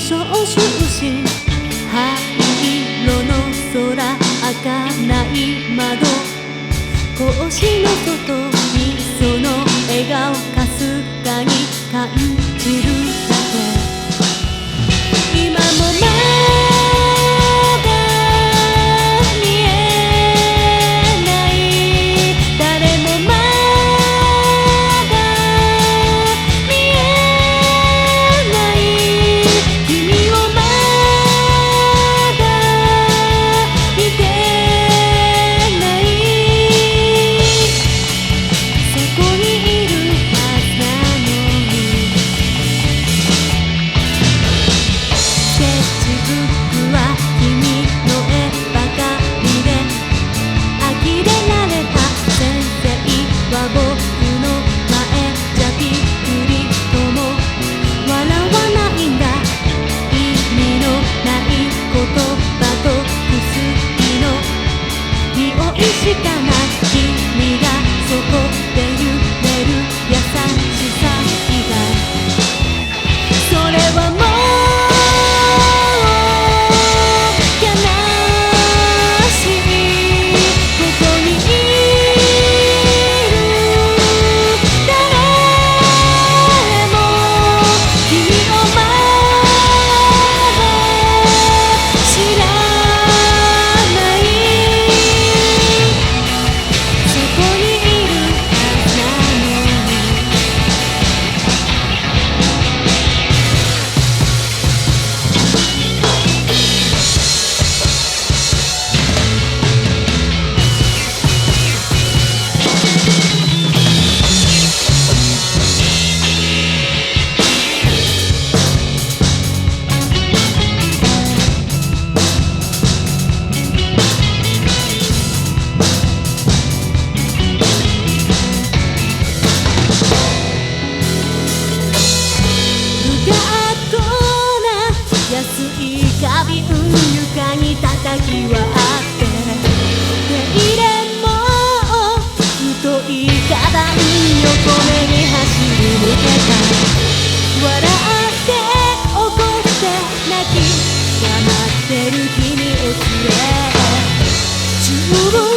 小中心灰色の空開かない窓格子の外にその笑顔かすかに感じるだけ今もまだ見えない誰もまだ見えない君をまだ見てないそこにいるはずなのにスケッチブックは君の絵ばかりで呆れられた先生は僕の前じゃびっくりとも笑わないんだ意味のない言葉と薬の匂いしかない君がそこで揺れる優しさ以外それはもう悲しいここにいる誰も君をまだ知らないそこにいるはずなのに不格好な安い花瓶床に叩き割って手入れも太いカバン横目に走り抜けた笑って怒って泣き黙ってる君を連れ十分